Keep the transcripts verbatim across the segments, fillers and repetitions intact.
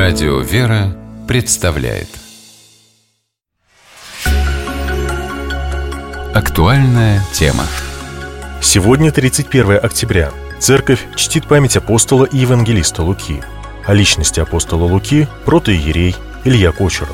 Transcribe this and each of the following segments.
Радио «Вера» представляет актуальная тема. Сегодня тридцать первое октября. Церковь чтит память апостола и евангелиста Луки. О личности апостола Луки протоиерей Илья Кочуров.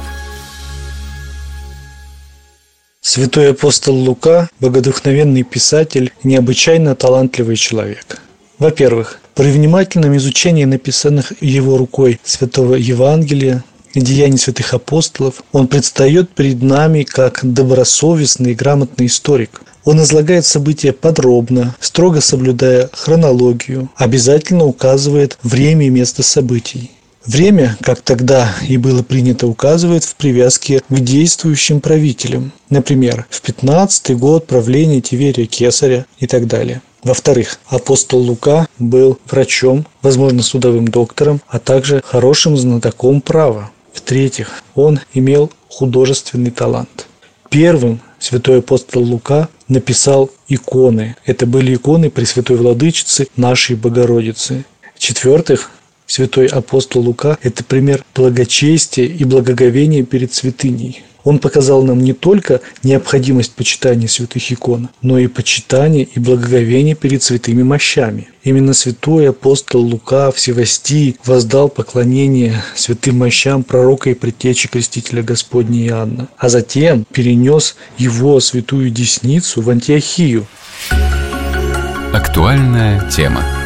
Святой апостол Лука – богодухновенный писатель, необычайно талантливый человек. Во-первых, при внимательном изучении написанных его рукой Святого Евангелия и деяний святых апостолов он предстает перед нами как добросовестный и грамотный историк. Он излагает события подробно, строго соблюдая хронологию, обязательно указывает время и место событий. Время, как тогда и было принято, указывает в привязке к действующим правителям, например, в пятнадцатый год правления Тиверия Кесаря и так далее. Во-вторых, апостол Лука был врачом, возможно, судовым доктором, а также хорошим знатоком права. В-третьих, он имел художественный талант. Первым святой апостол Лука написал иконы. Это были иконы Пресвятой Владычицы, нашей Богородицы. В-четвертых, святой апостол Лука – это пример благочестия и благоговения перед святыней. Он показал нам не только необходимость почитания святых икон, но и почитание и благоговение перед святыми мощами. Именно святой апостол Лука в Севастии воздал поклонение святым мощам пророка и предтечи крестителя Господня Иоанна, а затем перенес его святую десницу в Антиохию. Актуальная тема.